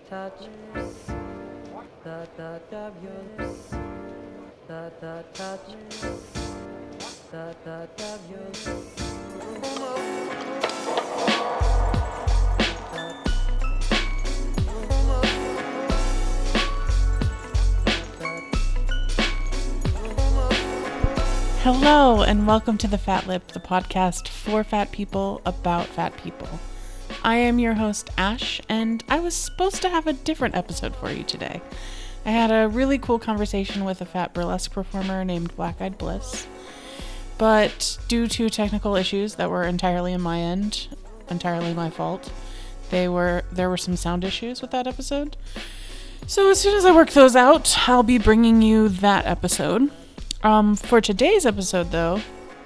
touch, the W, the touch, the W. Hello and welcome to The Fat Lip, the podcast for fat people about fat people. I am your host, Ash, and I was supposed to have a different episode for you today. I had a really cool conversation with a fat burlesque performer named Black Eyed Bliss, but due to technical issues that were entirely on my end, entirely my fault, there were some sound issues with that episode. So as soon as I work those out, I'll be bringing you that episode. For today's episode, though,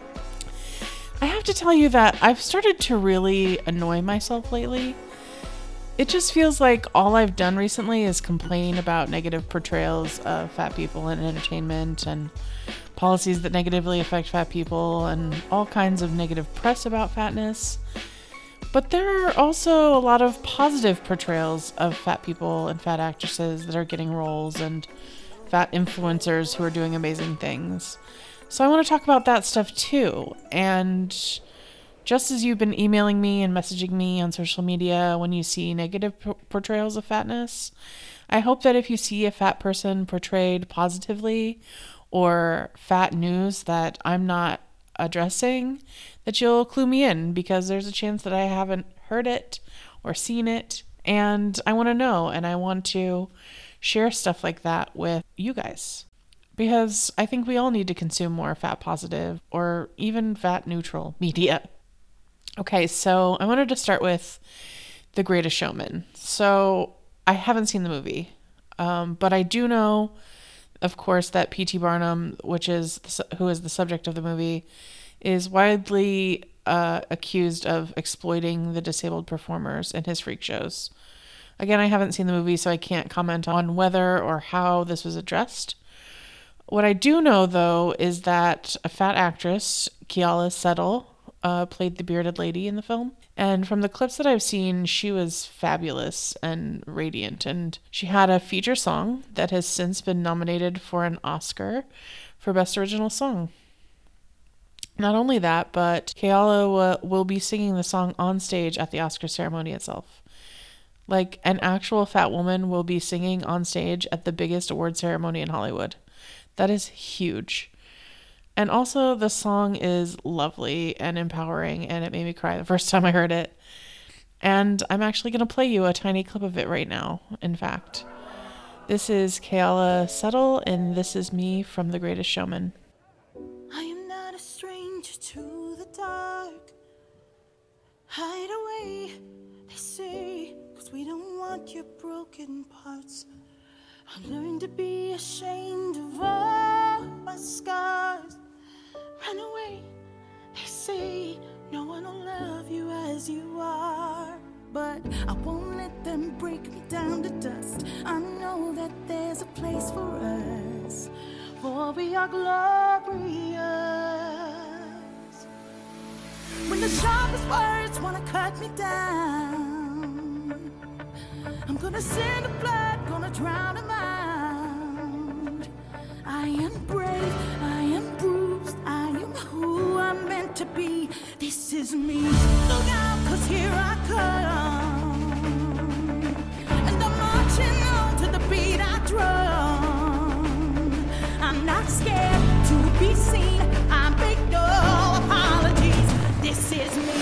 I have to tell you that I've started to really annoy myself lately. It just feels like all I've done recently is complain about negative portrayals of fat people in entertainment and policies that negatively affect fat people and all kinds of negative press about fatness. But there are also a lot of positive portrayals of fat people and fat actresses that are getting roles and fat influencers who are doing amazing things. So I want to talk about that stuff too. And just as you've been emailing me and messaging me on social media when you see negative portrayals of fatness, I hope that if you see a fat person portrayed positively or fat news that I'm not addressing, that you'll clue me in, because there's a chance that I haven't heard it or seen it, and I want to know, and I want to share stuff like that with you guys, because I think we all need to consume more fat positive or even fat neutral media. Okay, so I wanted to start with The Greatest Showman. So I haven't seen the movie, but I do know, of course, that P.T. Barnum, who is the subject of the movie, is widely accused of exploiting the disabled performers in his freak shows. Again, I haven't seen the movie, so I can't comment on whether or how this was addressed. What I do know, though, is that a fat actress, Keala Settle, played the bearded lady in the film. And from the clips that I've seen, she was fabulous and radiant. And she had a feature song that has since been nominated for an Oscar for Best Original Song. Not only that, but Keala will be singing the song on stage at the Oscar ceremony itself. Like, an actual fat woman will be singing on stage at the biggest award ceremony in Hollywood. That is huge. And also, the song is lovely and empowering, and it made me cry the first time I heard it. And I'm actually going to play you a tiny clip of it right now, in fact. This is Keala Settle, and this is me from The Greatest Showman. I am not a stranger to the dark. Hide away, they say, 'cause we don't want your broken parts. I learned to be ashamed of all my scars. Run away, they say, no one will love you as you are. But I won't let them break me down to dust. I know that there's a place for us, for we are glorious. When the sharpest words wanna cut me down, I'm gonna send the blood, gonna drown them out. I am brave, I am bruised, I am who I'm meant to be. This is me. Look out, 'cause here I come, and I'm marching on to the beat I drum. I'm not scared to be seen, I make no apologies. This is me.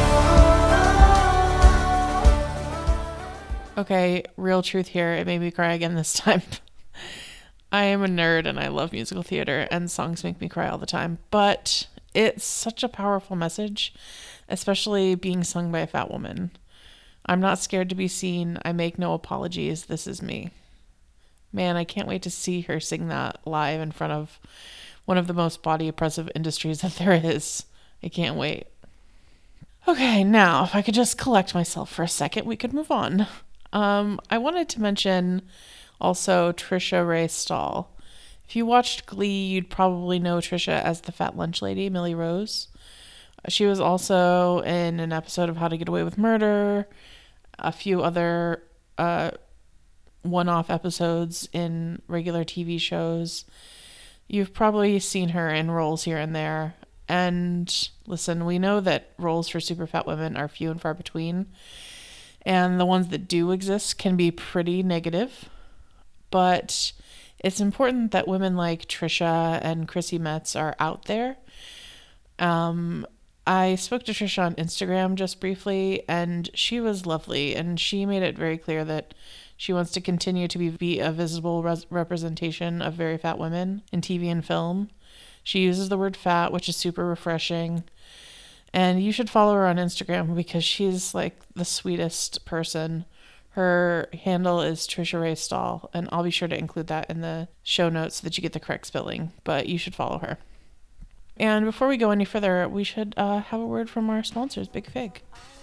Okay, real truth here. It made me cry again this time. I am a nerd and I love musical theater, and songs make me cry all the time. But it's such a powerful message, especially being sung by a fat woman. I'm not scared to be seen. I make no apologies. This is me. Man, I can't wait to see her sing that live in front of one of the most body oppressive industries that there is. I can't wait. Okay, now, if I could just collect myself for a second, we could move on. I wanted to mention also Trisha Ray Stahl. If you watched Glee, you'd probably know Trisha as the fat lunch lady, Millie Rose. She was also in an episode of How to Get Away with Murder, a few other one-off episodes in regular TV shows. You've probably seen her in roles here and there. And listen, we know that roles for super fat women are few and far between. And the ones that do exist can be pretty negative. But it's important that women like Trisha and Chrissy Metz are out there. I spoke to Trisha on Instagram just briefly, and she was lovely. And she made it very clear that she wants to continue to be a visible representation of very fat women in TV and film. She uses the word fat, which is super refreshing. And you should follow her on Instagram because she's like the sweetest person. Her handle is Trisha Ray Stahl, and I'll be sure to include that in the show notes so that you get the correct spelling, but you should follow her. And before we go any further, we should have a word from our sponsors, Big Fig.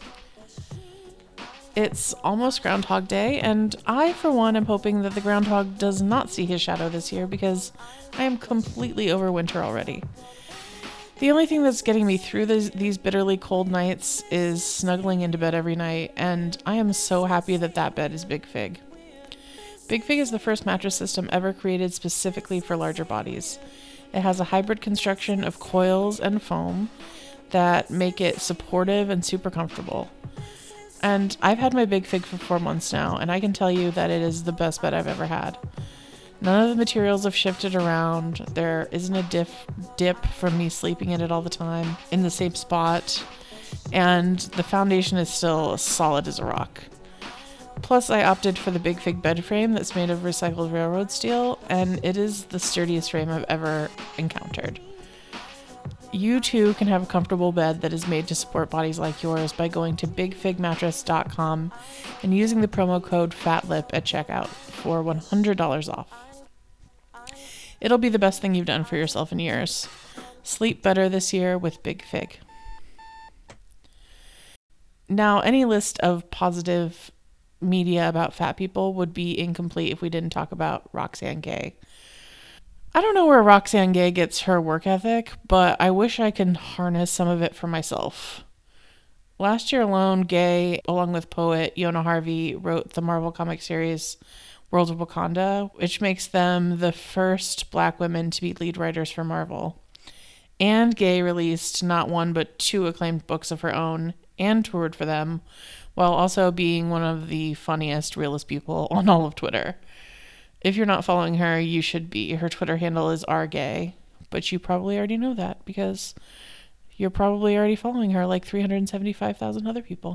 It's almost Groundhog Day, and I, for one, am hoping that the groundhog does not see his shadow this year because I am completely over winter already. The only thing that's getting me through these bitterly cold nights is snuggling into bed every night, and I am so happy that bed is Big Fig. Big Fig is the first mattress system ever created specifically for larger bodies. It has a hybrid construction of coils and foam that make it supportive and super comfortable. And I've had my Big Fig for 4 months now, and I can tell you that it is the best bed I've ever had. None of the materials have shifted around. There isn't a dip from me sleeping in it all the time in the same spot. And the foundation is still solid as a rock. Plus, I opted for the Big Fig bed frame that's made of recycled railroad steel, and it is the sturdiest frame I've ever encountered. You too can have a comfortable bed that is made to support bodies like yours by going to bigfigmattress.com and using the promo code FATLIP at checkout for $100 off. It'll be the best thing you've done for yourself in years. Sleep better this year with Big Fig. Now, any list of positive media about fat people would be incomplete if we didn't talk about Roxane Gay. I don't know where Roxane Gay gets her work ethic, but I wish I could harness some of it for myself. Last year alone, Gay, along with poet Yona Harvey, wrote the Marvel comic series World of Wakanda, which makes them the first Black women to be lead writers for Marvel. And Gay released not one but 2 acclaimed books of her own and toured for them, while also being one of the funniest, realest people on all of Twitter. If you're not following her, you should be. Her Twitter handle is rgay, but you probably already know that because you're probably already following her like 375,000 other people.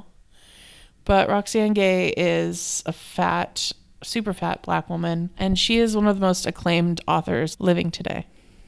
But Roxane Gay is a fat, super fat Black woman, and she is one of the most acclaimed authors living today.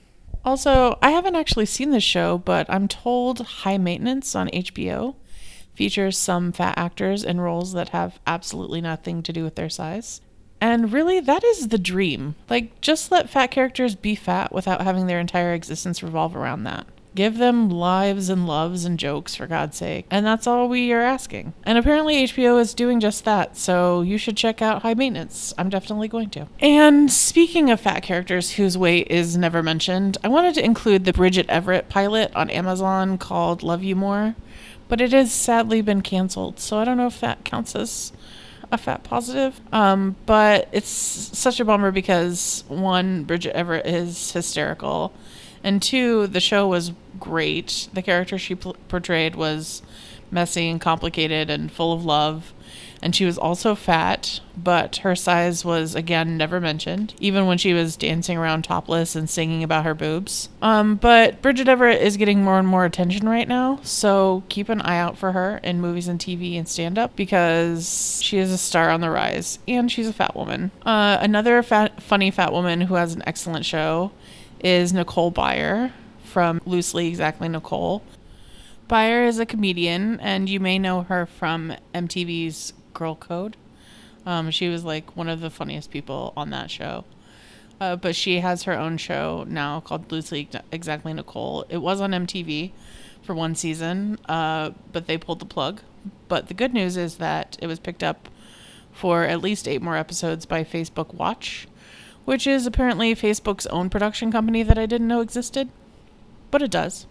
Also, I haven't actually seen this show, but I'm told High Maintenance on HBO features some fat actors in roles that have absolutely nothing to do with their size. And really, that is the dream. Like, just let fat characters be fat without having their entire existence revolve around that. Give them lives and loves and jokes, for God's sake. And that's all we are asking. And apparently HBO is doing just that, so you should check out High Maintenance. I'm definitely going to. And speaking of fat characters whose weight is never mentioned, I wanted to include the Bridget Everett pilot on Amazon called Love You More, but it has sadly been canceled, so I don't know if that counts as a fat positive. But it's such a bummer because 1, Bridget Everett is hysterical, and 2, the show was great. The character she portrayed was messy and complicated and full of love, and she was also fat, but her size was, again, never mentioned, even when she was dancing around topless and singing about her boobs. But Bridget Everett is getting more and more attention right now, so keep an eye out for her in movies and TV and stand-up, because she is a star on the rise, and she's a fat woman. Another funny fat woman who has an excellent show is Nicole Byer from Loosely Exactly Nicole. Byer is a comedian, and you may know her from MTV's Girl Code. She was like one of the funniest people on that show. But she has her own show now called Loosely Exactly Nicole. It was on MTV for 1 season, but they pulled the plug. But the good news is that it was picked up for at least 8 more episodes by Facebook Watch, which is apparently Facebook's own production company that I didn't know existed, but it does.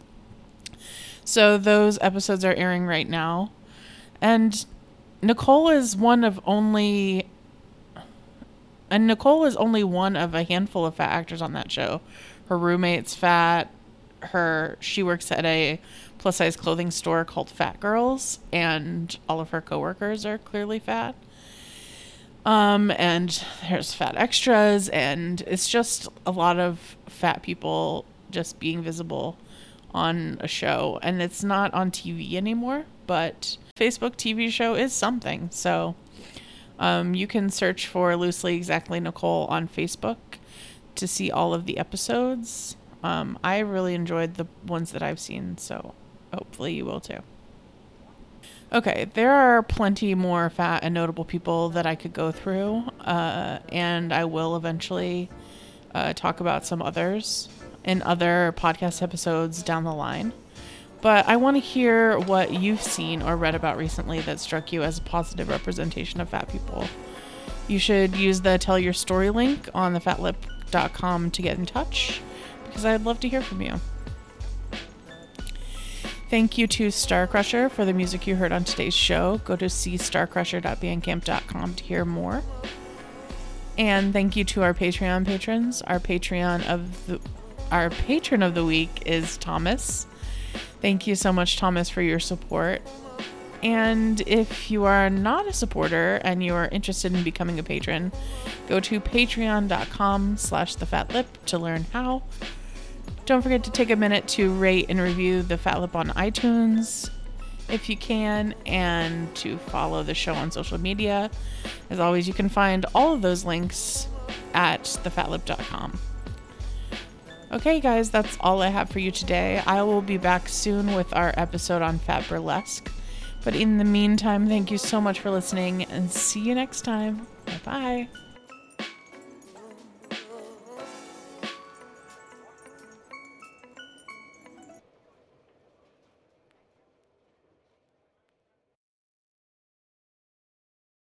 So those episodes are airing right now. And Nicole is one of only And Nicole is only one of a handful of fat actors on that show. Her roommate's fat. She works at a plus-size clothing store called Fat Girls, and all of her coworkers are clearly fat. And there's fat extras, and it's just a lot of fat people just being visible on a show. And it's not on TV anymore, but Facebook TV show is something. So you can search for Loosely Exactly Nicole on Facebook to see all of the episodes. I really enjoyed the ones that I've seen, so hopefully you will too. Okay, there are plenty more fat and notable people that I could go through, and I will eventually talk about some others in other podcast episodes down the line. But I want to hear what you've seen or read about recently that struck you as a positive representation of fat people. You should use the Tell Your Story link on thefatlip.com to get in touch, because I'd love to hear from you. Thank you to Star Crusher for the music you heard on today's show. Go to seestarcrusher.bandcamp.com to hear more. And thank you to our Patreon patrons. Our patron of the week is Thomas. Thank you so much, Thomas, for your support. And if you are not a supporter and you are interested in becoming a patron, go to patreon.com/thefatlip to learn how. Don't forget to take a minute to rate and review The Fat Lip on iTunes if you can, and to follow the show on social media. As always, you can find all of those links at thefatlip.com. Okay, guys, that's all I have for you today. I will be back soon with our episode on Fat Burlesque. But in the meantime, thank you so much for listening, and see you next time. Bye-bye.